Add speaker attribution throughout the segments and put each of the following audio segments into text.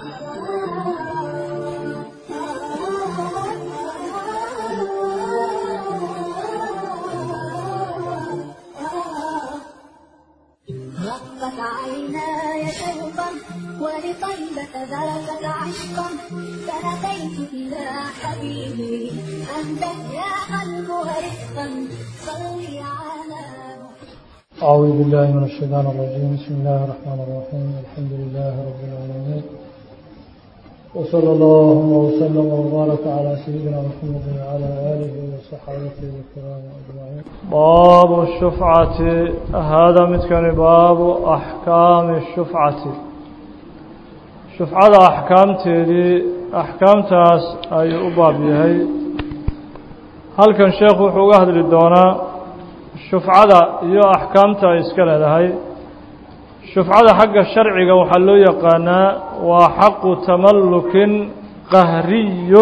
Speaker 1: رقت عيناي شوقا ولطيبة ذاك عشقا فأتيت إلى حبيبي أنت يا قلب رفقا صلي على
Speaker 2: أعوذ بالله من الشيطان الرجيم. بسم الله الرحمن الرحيم. الحمد لله رب العالمين، وصلى الله وسلم وبارك على سيدنا محمد وعلى آله وصحبه الكرام أجمعين. باب الشفعة. هذا مثل باب أحكام الشفعة. شفعة أحكام تيدي أحكام تاس أي أباب يهي. هل كان شيخ وحوقه للدونا شفعة يو أحكام تاس كلا لهي. شفعة حق الشرع وحلو يقانا وحق تملك قهري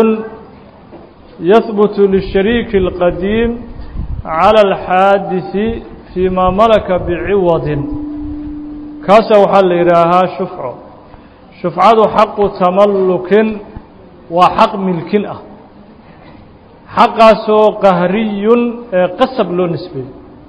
Speaker 2: يثبت للشريك القديم على الحادث فيما ملك بعوض كاسا وحل إراها شفعة. شفعة حق تملك وحق ملكنة حق سو قهري قصب له نسبي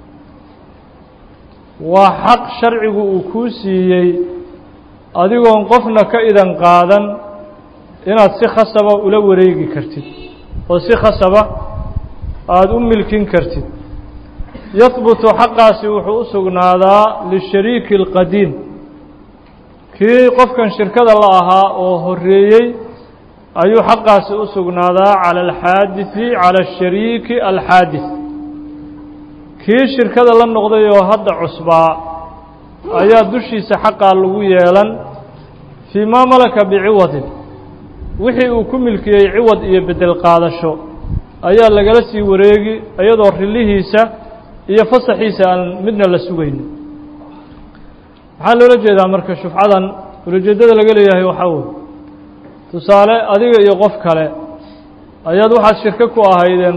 Speaker 2: waa xaq sharcigu uu kuu siiyey adigoon qofna ka idan qaadan inaad si khasaba ula wareegi kartid oo si khasaba aada u milkin kartid. yahbutu xaqaasi wuxuu u sugnaadaa lishariiki alqadiim kii qofkan shirkada la ahaa oo horreeyey ayuu xaqaasi u sugnaadaa cala alxaadisi cala ashariiki alxaadis. kii shirkada la noqday oo hadda cusbaa ayaa dushiisa xaqaa lagu yeelan fii maa malaka biciwadin wixii uu ku milkiyey ciwad iyo bedel qaadasho ayaa lagala sii wareegi iyadoo rilihiisa iyo fasaxiisa aan midna la sugaynin. maxaa loola jeedaa marka shufcadan ulajeedada laga leeyahay waxaa wey tusaale adiga iyo qof kale ayaad waxaad shirko ku ahaydeen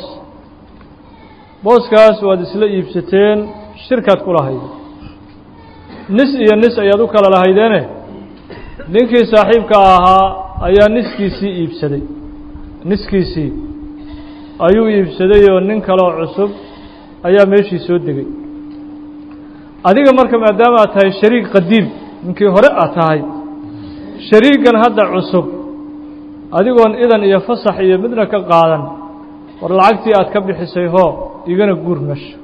Speaker 2: booskaas waad isla iibsateen shirkaad ku lahaydeen nis iyo nis ayaad u kala lahaydeene ninkii saaxiibka ahaa ayaa niskiisii ayuu iibsaday oo nin kaloo cusub ayaa meeshii soo degay. adiga marka maadaama aad tahay shariik qadiim ninkii hore aad tahay shariigan hadda cusub adigoon idan iyo fasax iyo midna ka qaadan war lacagtii aad ka bixisay hoo igana guur meesha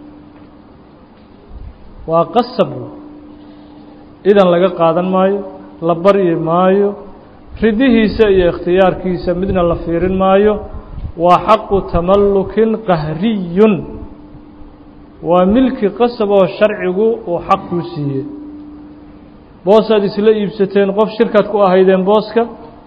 Speaker 2: waa qasab idan laga qaadan maayo la baryi maayo ridihiisa iyo ikhtiyaarkiisa midna la fiirin maayo. waa xaqu tamallukin qahriyun waa milki qasab oo sharcigu uu xaq kuu siiyey. boosaad isla iibsateen qof shirkaad ku ahaydeen booska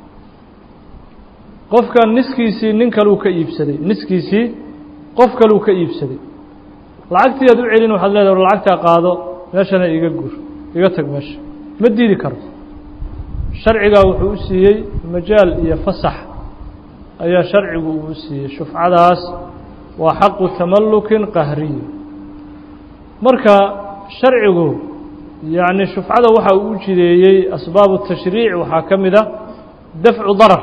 Speaker 2: qofkan niskiisii nin kaluu ka iibsaday niskiisii qof kaluu ka iibsaday lacagtii aad u celin waxaad leedahay lacagtaa qaado meeshana iga guur iga tag meesha ma diidi karo. sharcigaa wuxuu u siiyey majaal iyo fasax ayaa sharcigu uu siiyey. shufcadaas waa xaqu tamallukin qahriy. marka sharcigu yacni shufcada waxa uu u jideeyey asbaabu tashriic waxaa ka mid a dafcu darar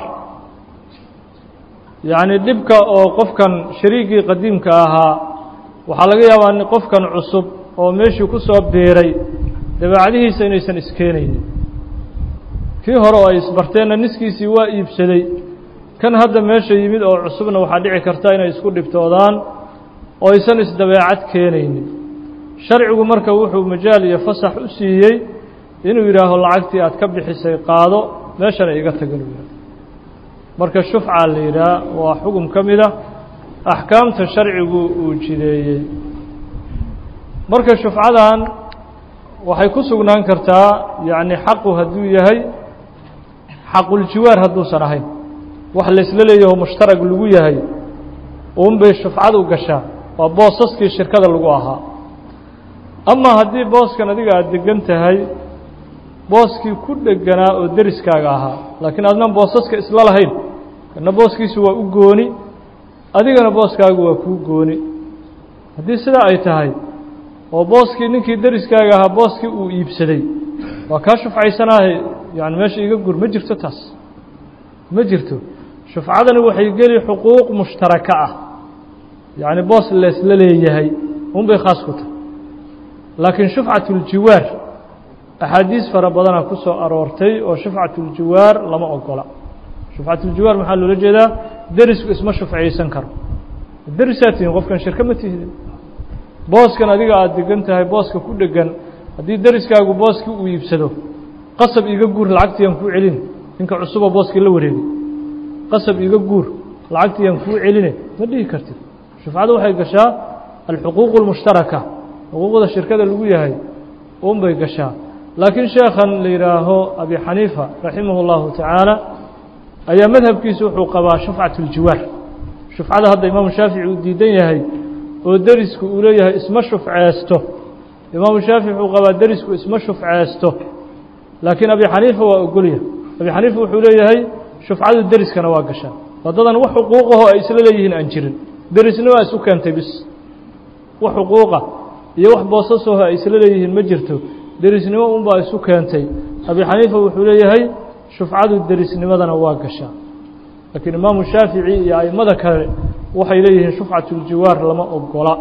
Speaker 2: yacni dhibka oo qofkan shariigii qadiimka ahaa waxaa laga yaabaa qofkan cusub oo meeshii ku soo biiray dabeecadihiisa inaysan iskeenaynin. kii hore oo ay isbarteenna niskiisii waa iibsaday kan hadda meesha yimid oo cusubna waxaa dhici karta inay isku dhibtoodaan oo aysan isdabeecad keenaynin. sharcigu marka wuxuu majaal iyo fasax u siiyey inuu yidhaaho lacagtii aad ka bixisay qaado meeshana iga tagan. marka shufca la yidhaha waa xugum ka mid a axkaamta sharcigu uu jideeyey. marka shufcadan waxay ku sugnaan kartaa yacni xaqu hadduu yahay xaquljiwaar hadduusan ahayn wax laysla leeyaho mushtarag lagu yahay uunbay shufcadu gashaa waa boosaskii shirkada lagu ahaa. ama haddii booskan adiga aada degan tahay booskii ku dheganaa oo deriskaaga ahaa laakiin adnan boosaska isla lahayn kana booskiisu waa u gooni adigana booskaagu waa kuu gooni. haddii sidaa ay tahay oo booskii ninkii deriskaaga ahaa booskii uu iibsaday waa kaa shufcaysanaahe yani meesha iga gur ma jirto taas ma jirto shufcadani waxay geli xuquuq mushtaraka ah yani boos leesla leeyahay un bay khaas ku tahay laakiin shufcatuljiwaar axaadiis fara badanaa ku soo aroortay oo shufcatuljiwaar lama ogola shufcatuljiwaar maxaa loola jeedaa derisku isma shufciyeysan karo derisaa tihiin qofkan shirka ma tihidin booskan adiga aada degan tahay booska ku dhegan haddii deriskaagu booskii uu iibsado qasab iga guur lacagtiyaan kuu celin ninka cusuboo booskii la wareegay qasab iga guur lacagtiyaan kuu celine ma dhihi kartid shufcadu waxay gashaa alxuquuq اlmushtaraka xuquuqda shirkada lagu yahay un bay gashaa laakiin sheekhan la yidhaaho abi xaniifa raximah اllahu tacaala ayaa madhabkiisa wuxuu qabaa shufcat اljiwaar shufcada hadda imaamu shaafici uu diidan yahay oo derisku uu leeyahay isma shufceesto imaamu shaafici wuxuu qabaa derisku isma shufceesto laakiin abi xaniifa waa ogolya abi xaniifa wuxuu leeyahay shufcadu deriskana waa gashaa wadadan wax xuquuqaho ay isla leeyihiin aan jirin derisna waa isu keentay bis wax xuquuqa iyo wax boosasaho ay isla leeyihiin ma jirto derisnimo unbaa isu keentay abi xaniifa wuxuu leeyahay shufcadu derisnimadana waa gashaa laakiin imaamu shaafici iyo aimada kale waxay leeyihiin shufcatuljiwaar lama ogola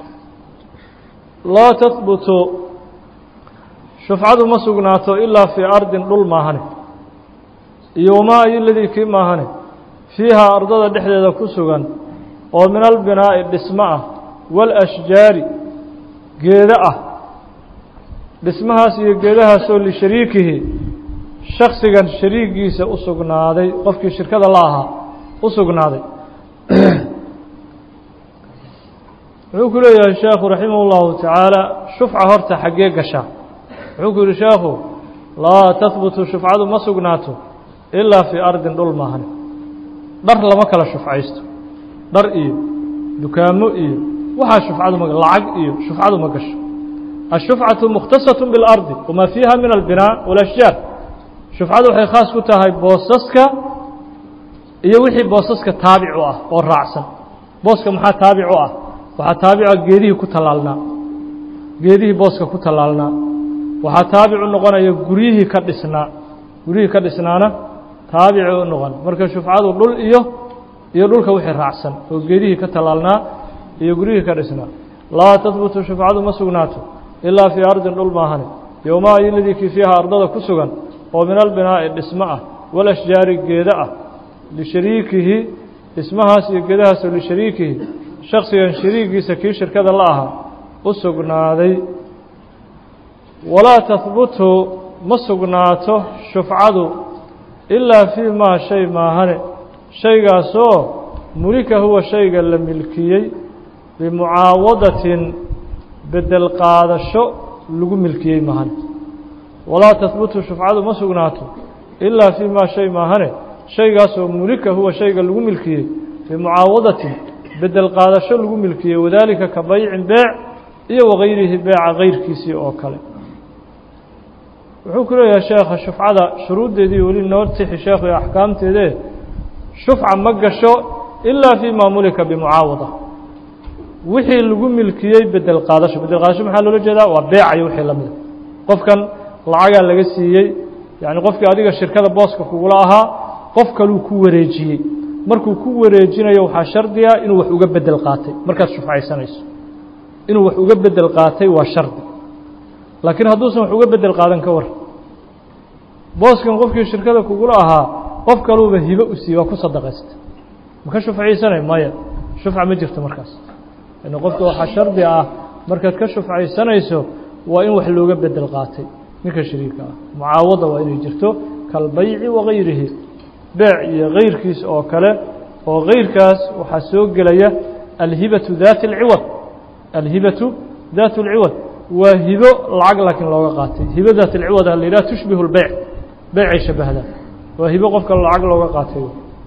Speaker 2: laa tahbutu shufcadu ma sugnaato ilaa fii ardin dhul maahane iyo wamaa ayo ladii kii maahane fiihaa ardada dhexdeeda ku sugan oo min albinaa'i dhismo ah waalashjaari geedo ah dhismahaas iyo geedahaasoo lishariikihi shaksigan shariigiisa u sugnaaday qofkii shirkada la ahaa u sugnaaday wuxuu ku leeyahay sheekhu raximah اllahu tacaala shufca horta xaggee gashaa wuxuu ku yihi sheekhu laa tahbutu shufcadu ma sugnaato ilaa fii ardin dhul maahane dhar lama kala shufcaysto dhar iyo dukaamo iyo waxaa shufcadu lacag iyo shufcadu ma gasho ashufcatu mukhtasaة biاlardi wamaa fiiha min albinaa wاlashjaar shufcadu waxay khaas ku tahay boosaska iyo wixii boosaska taabic u ah oo raacsan booska maxaa taabic u ah waxaa taabica geedihii ku tallaalnaa geedihii booska ku tallaalnaa waxaa taabicu noqonaya guryihii ka dhisnaana taabici u noqon marka shufcadu dhul iyo dhulka wixii raacsan oo geedihii ka tallaalnaa iyo guryihii ka dhisnaa laa tahbutu shufcadu ma sugnaato ilaa fii ardin dhul maahane yowmaa iladii kii fiiha ardada ku sugan oo min albinaa'i dhismo ah walashjaari geedo ah lishariikihi dhismahaas iyo geedahaasoo lishariikihi shaksigan shariigiisa kii shirkada la ahaa u sugnaaday walaa tahbutu ma sugnaato shufcadu ilaa fii maa shay maahane shaygaasoo mulika huwa shayga la milkiyey bimucaawadatin bedel qaadasho lagu milkiyey maahane walaa tahbutu shufcadu ma sugnaato ilaa fii maa shay maahane shaygaasoo mulika huwa shayga lagu milkiyey bimucaawadatin bedel qaadasho lagu milkiyey wadaalika ka baycin beec iyo wagayrihi beeca gayrkiisii oo kale wuxuu ku leeyahay sheekha shufcada shuruuddeedii weli noo tixi sheekhu iyo axkaamteedee shufca ma gasho ilaa fii maa mulika bimucaawada wixii lagu milkiyey bedel qaadasho maxaa loola jeedaa waa beecayo wixii lamida qofkan lacagaa laga siiyey yacni qofkii adiga shirkada booska kugula ahaa qof kaluu ku wareejiyey markuu ku wareejinayo waxaa shardiga inuu wax uga bedel qaatay markaad shufcaysanayso inuu wax uga bedel qaatay waa shardi laakiin hadduusan wax uga bedel qaadan ka war booskan qofkii shirkada kugula ahaa qof kaluuba hibo u siiye waa ku sadaqaysta ma ka shufcaysanay maya shufca ma jirto markaas yani qofka waxaa shardi ah markaad ka shufcaysanayso waa in wax looga bedel qaatay ninka shariika ah mucaawada waa inay jirto kalbayci wagayrihi beec iyo gayrkiis oo kale oo gayrkaas waxaa soo gelaya alhibatu daat اlciwad alhibatu daat اlciwad waa hibo lacag laakiin looga qaatay hibo daat اlciwad la yidhaha tushbihu اlbeyc beycay shabahdaa waa hibo qofka lacag looga qaatay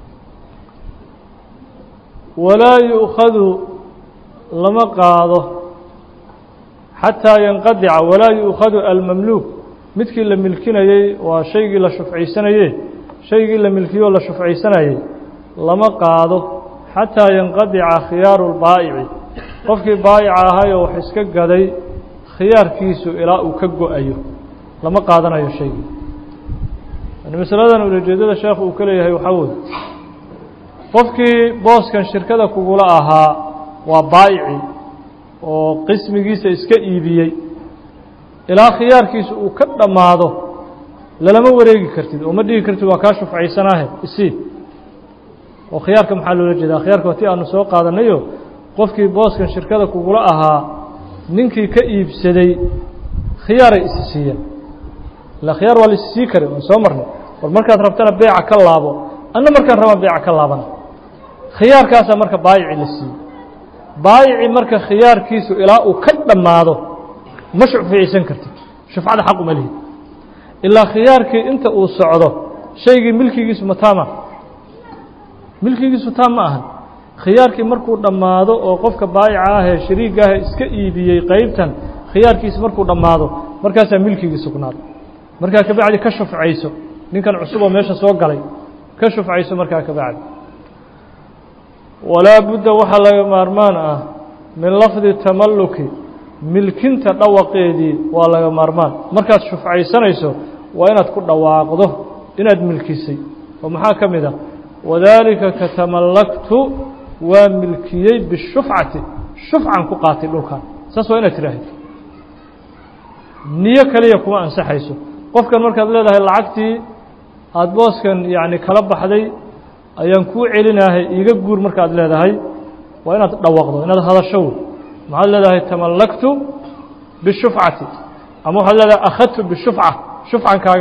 Speaker 2: walaa yu'khadu lama qaado xataa yanqadica walaa yu'khadu almamluuk midkii la milkinayey waa shaygii la shufcaysanayey shaygii la milkiyo o la shufcaysanayey lama qaado xataa yanqadica khiyaaru lbaa'ici qofkii baa'ica ahayoo wax iska gaday khiyaarkiisu ilaa uu ka go-ayo lama qaadanayo shaygii masaladan ujeedada sheekhu uu ka leeyahay waxaa weeye qofkii booskan shirkada kugula ahaa waa baayici oo qismigiisa iska iibiyey ilaa khiyaarkiisa uu ka dhammaado lalama wareegi kartid oo ma dhihi kartid waa kaa shufcaysanaahe isii oo khiyaarka maxaa loola jeedaa khiyaarka waa ti aanu soo qaadanayo qofkii booskan shirkada kugula ahaa ninkii ka iibsaday khiyaaray isi siiyeen ila khiyaar waa la isi sii kari waan soo marnay war markaad rabtana beeca ka laabo anna markaan rabaan beeca ka laabana khiyaarkaasaa marka baayici la siiyey baayici marka khiyaarkiisu ilaa uu ka dhammaado ma shufciyaysan kartid shufcada xaq uma lihid ilaa khiyaarkii inta uu socdo shaygii milkigiisu mataama milkigiisu taam ma ahan khiyaarkii markuu dhammaado oo qofka baayica ah ee shariiga ah iska iibiyey qeybtan khiyaarkiisa markuu dhammaado markaasaa milkigii sugnaado markaa ka bacdi ka shufcayso ninkan cusub oo meesha soo galay ka shufcayso markaa ka bacdi walaa budda waxaa laga maarmaan ah min lafdi tamalluki milkinta dhawaqeedii waa laga maarmaan markaad shufcaysanayso waa inaad ku dhawaaqdo inaad milkisay oo maxaa ka mid ah wadaalika katamallaktu waa milkiyey bishufcati shufcan ku qaatay dhulkan saas waa inaad tidhaahdo niyo kaliya kuma ansaxayso qofkan markaad leedahay lacagtii aada booskan yacni kala baxday ayaan kuu celinaahay iiga guur markaad leedahay waa inaad dhawaqdo inaad hadasho maxaad leedahay tamallaktu bishufcati ama waxaad leedahay akhadtu bishufca shufcan kaaga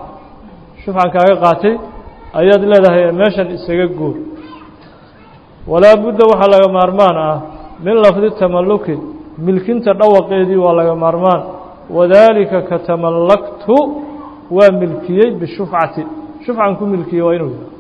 Speaker 2: qaatay ayaad leedahay meeshan isaga guur walaa budda waxaa laga maarmaan ah min lafdi tamalluki milkinta dhawaqeedii waa laga maarmaan wadaalika katamallaktu waa milkiyey bishufcati shufcan ku milkiyey waa inuu yahay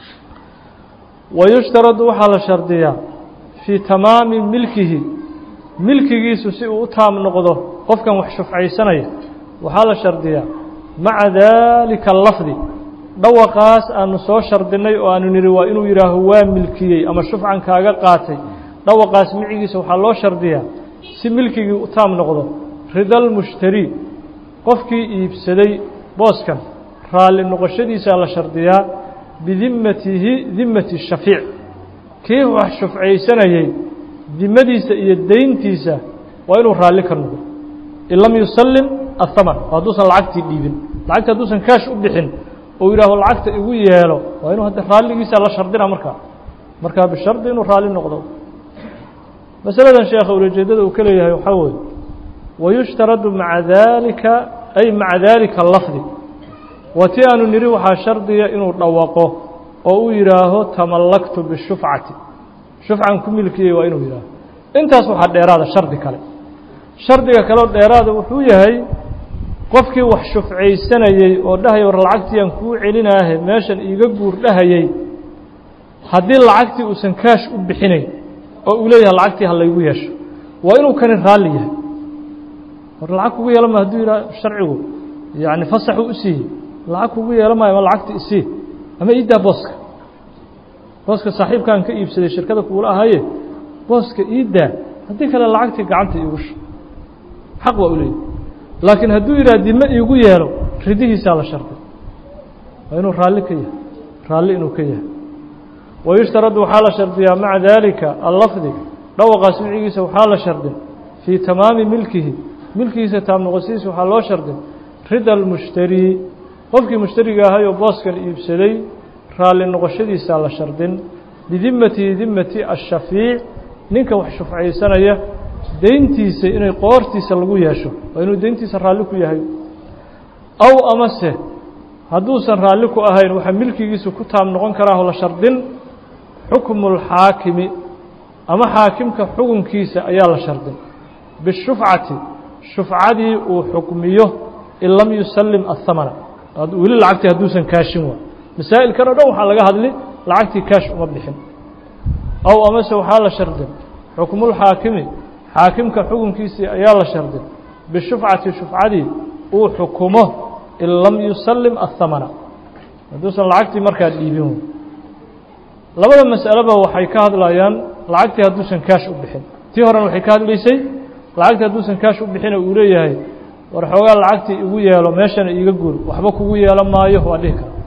Speaker 2: wayushtaradu waxaa la shardiyaa fii tamaami milkihi milkigiisu si uu u taam noqdo qofkan wax shufcaysanaya waxaa la shardiyaa maca daalika lafdi dhawaqaas aanu soo shardinay oo aanu nidhi waa inuu yidhaaho waa milkiyey ama shufcan kaaga qaatay dhawaqaas micigiisa waxaa loo shardiyaa si milkigii u taam noqdo ridalmushtari qofkii iibsaday booskan raalli noqoshadiisaa la shardiyaa bidimatihi dimati shafiic kii wax shufcaysanayey dimadiisa iyo deyntiisa waa inuu raalli ka noqdo in lam yusallim ahaman hadduusan lacagtii dhiibin lacagta hadduusan kaash u bixin oo yidhaaho lacagta igu yeelo waa inuu hadda raalligiisa la shardina markaa bishardi inuu raalli noqdo masaladan sheekha ulajeedada uu ka leeyahay waxaa weeye wayushtaradu maca daalika ay maca daalika lafdi waa ti aanu nidhi waxaa shardiya inuu dhawaqo oo uu yidhaaho tamallaktu bishufcati shufcan ku milkiyey waa inuu yidhaaho intaas waxaa dheeraada shardiga kaleo dheeraada wuxuu yahay qofkii wax shufcaysanayey oo dhahaya war lacagtiiaan kuu celinaahe meeshan iiga guur dhahayey haddii lacagtii uusan kaash u bixinayn oo uu leeyahay lacagtii ha laygu yeesho waa inuu kani raalli yahay war lacag kugu yeelan maayo hadduu yidhaha sharcigu yacni fasaxuu u siiyey lacag kugu yeelan maayo ma lacagta isii ama iiddaa booska saaxiibkaan ka iibsaday shirkada kugula ahaye booska iiddaa haddii kale lacagtii gacanta iigu sho xaq waa u leeyahy laakiin hadduu yidhaha dime iigu yeelo ridihiisaa la sharday waa inuu raalli inuu ka yahay wayushtaradu waxaa la shardiyaa maca daalika allafdi dhawaqaas micigiisa waxaa la shardin fii tamaami milkigiisa taam noqosidiisa waxaa loo shardin rida almushtari qofkii mushtariga ahay oo booskan iibsaday raalli noqoshadiisaa la shardin bidimatihi dimati ashafiic ninka wax shufcaysanaya deyntiisa inay qoortiisa lagu yeesho waa inuu deyntiisa raalli ku yahay aw amase hadduusan raalli ku ahayn waxaa milkigiisu ku taam noqon karaaho la shardin xukmu اlxaakimi ama xaakimka xukunkiisa ayaa la shardin bishufcati shufcadii uu xukmiyo in lam yusallim ahamana weli lacagtii hadduusan kaashin waa masaa'ilkan o dhan waxaa laga hadli lacagtii kaash uma bixin aw amase waxaa la shardin xukmulxaakimi xaakimka xukunkiisii ayaa la shardin bishufcati shufcadii uu xukumo in lam yusallim ahamana hadduusan lacagtii markaa dhiibin labada mas'aleba waxay ka hadlayaan lacagtii hadduusan kaash u bixin tii horena waxay ka hadlaysay lacagtii hadduusan kaash u bixina uu leeyahay war xoogaa lacagtii igu yeelo meeshana iiga guur waxba kugu yeelan maayo waa dhihi kara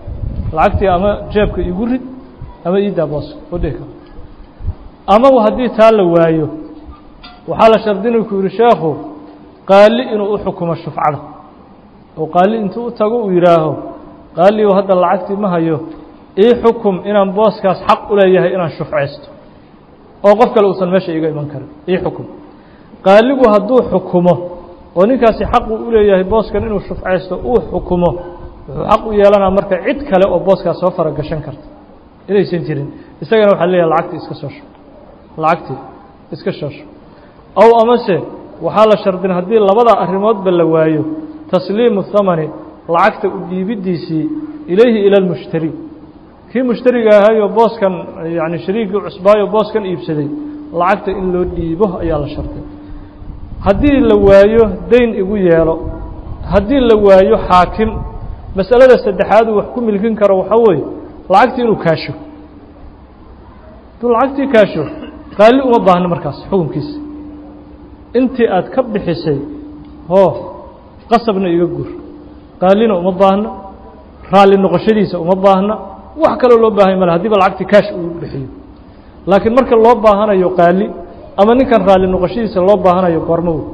Speaker 2: lacagtii ama jeebka igu rid ama ii daa booska oo dhihi karo ama haddii taa la waayo waxaa la shardinay ku yidhi sheekhu qaali inuu u xukumo shufcada oo qaali intuu u tago uu yidhaaho qaaliyo hadda lacagtii ma hayo ii xukum inaan booskaas xaq u leeyahay inaan shufcaysto oo qof kale uusan meesha iga iman karin ii xukum qaaligu hadduu xukumo oo ninkaasi xaq uu u leeyahay booskan inuu shufcaysto uu xukumo wuxuu xaq u yeelanaa marka cid kale oo booskaas soo faragashan karta inaysan jirin isagana waxaa leeyahay lacagtii iska soo shub lacagtii iska soo shub aw amase waxaa la shardin haddii labada arrimoodba la waayo tasliimu thamani lacagta u dhiibiddiisii ilayhi ila almushtari kii mushtariga ahayoo booskan yani shariigii cusbaayo booskan iibsaday lacagta in loo dhiibo ayaa la sharday haddii la waayo dayn igu yeelo haddii la waayo xaakim masalada saddexaad uu wax ku milkin karo waxaa weeye lacagtii inuu kaasho hadduu lacagtii kaasho qaali uma baahno markaas xukunkiisa intii aad ka bixisay hoo qasabna iga guur qaalina uma baahno raalli noqoshadiisa uma baahna wax kaloo loo baahay male haddiiba lacagtii kaash uu bixiyo laakiin marka loo baahanayo qaali ama ninkan raalli noqoshadiisa loo baahanayo goormo wey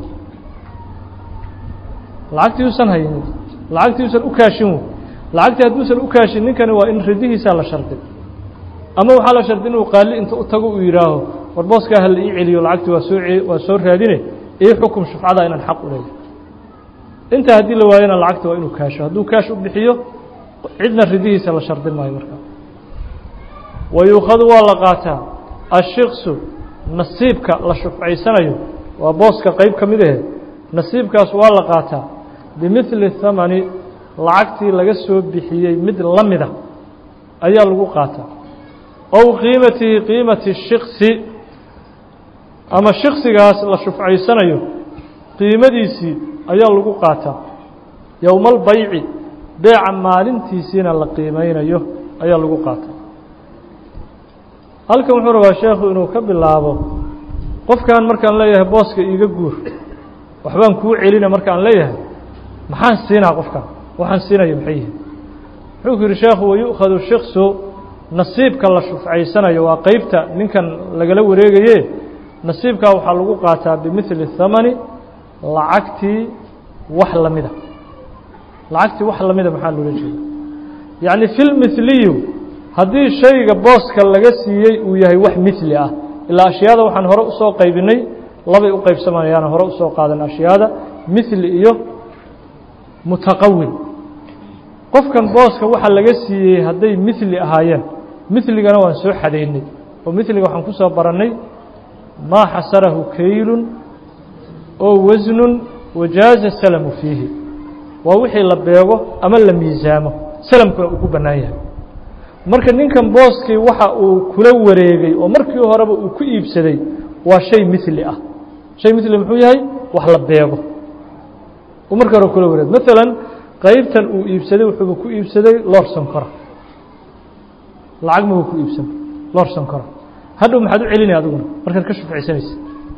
Speaker 2: lacagtii uusan haynin lacagtii uusan u kaashin wey lacagtii hadduusan u kaashin ninkani waa in ridihiisaa la sharday ama waxaa la sharday inuu qaali inta u tago uu yidhaaho war booskaa hala ii celiyo lacagtii waa soo raadine ii xukum shufcada inaan xaq u leeyahay intaa haddii la waayana lacagta waa inuu kaasho hadduu kaash u bixiyo cidna ridihiisa la shardin maayo markaa wayuukhadu waa la qaataa ashiksu nasiibka la shufcaysanayo waa booska qayb ka mid ahe nasiibkaas waa la qaataa bimidli thamani lacagtii laga soo bixiyey mid la mida ayaa lagu qaataa ow qiimatihi qiimati shiksi ama shiksigaas la shufcaysanayo qiimadiisii ayaa lagu qaataa yowma albayci beeca maalintiisiina la qiimeynayo ayaa lagu qaataa halkan wuxuu rabaa sheekhu inuu ka bilaabo qofkan markaan leeyahay booska iiga guur waxbaan kuu celina markaan leeyahay maxaan siinaa qofkan waxaan siinayo maxay yihin wuxuu ku yidhi sheekhu wayu'khadu shiksu nasiibka la shufcaysanayo waa qeybta ninkan lagala wareegaye nasiibkaa waxaa lagu qaataa bimidli thamani lacagtii wax lamida lacagtii wax lamida maxaa loola jeeda yacni fi lmithliyu haddii shayga booska laga siiyey uu yahay wax mithli ah ilaa ashyaada waxaan hore usoo qaybinay labay u qaybsamayaan hore usoo qaadan ashyaada mithli iyo mutaqawil qofkan booska waxa laga siiyey hadday mithli ahaayeen mithligana waan soo xadaynay oo mithliga waxaan ku soo barannay maa xasarahu kaylun oo wasnun wajaaza salamu fiihi waa wixii la beego ama la miisaamo salamkuna uu ku bannaan yahay marka ninkan booskii waxa uu kula wareegay oo markii horeba uu ku iibsaday waa shay mithli ah shay mithli muxuu yahay wax la beego uu markii hore kula wareegay maalan qaybtan uu iibsaday wuxuu ku iibsaday loor sonkora lacag ma ku iibsan loor sonkora hadhow maxaad u celinay adiguna markaad ka shufcaysanaysa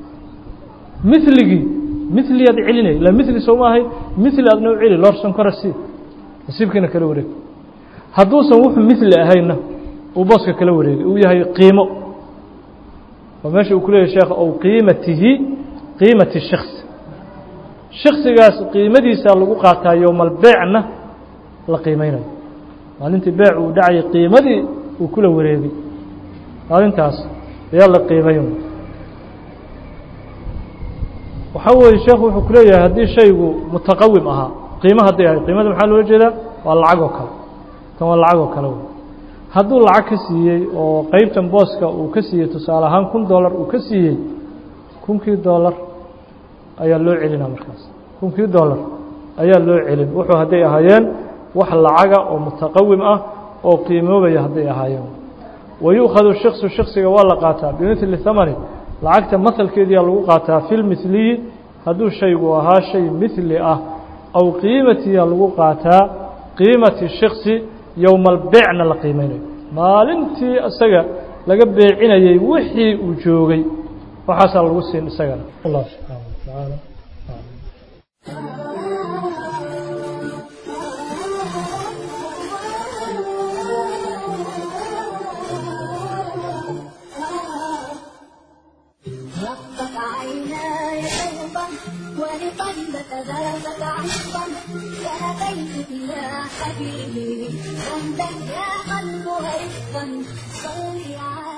Speaker 2: mithli aad celinay la mithli soo ma ahay mithli aadna u celi loor sonkora si nasiibkiina kala wareeg hadduusan wuxuu mithli ahayna uu booska kala wareegay uu yahay qiimo oo meesha uu ku leeyahay sheekh ow qiimatihi qiimati shakhs shakhsigaas qiimadiisa lagu qaataa yowmal beecna la qiimeynayo maalintii beec uu dhacay qiimadii uu kula wareegay maalintaas ayaa la qiimeyn waxaa weeye sheekhu wuxuu ku leeyahay haddii shaygu mutaqawim ahaa qiimo hadday ahay qiimada maxaa loola jeedaa waa lacag oo kale tan waa lacag oo kale wey hadduu lacag ka siiyey oo qeybtan booska uu ka siiyey tusaale ahaan $1,000 uu ka siiyey $1,000 ayaa loo celinaa markaas $1,000 ayaa loo celin wuxuu hadday ahaayeen wax lacaga oo mutaqawim ah oo qiimoobaya hadday ahaayeen wayu'khadu shiksu shiksiga waa la qaataa bimithli thamani lacagta mahalkeediyaa lagu qaataa fi lmithliyi hadduu shaygu ahaa shay mithli ah aw qiimatiyaa lagu qaataa qiimati shiksi yowma albeecna la qiimeynayo maalintii isaga laga beecinayey wixii uu joogay waxaasaa lagu siin isagana allah subxaana wa tacaala
Speaker 1: ولطيبة ذاك عشقا فأتيت إلى حبيبي حمدا يا قلبها رفقا صل على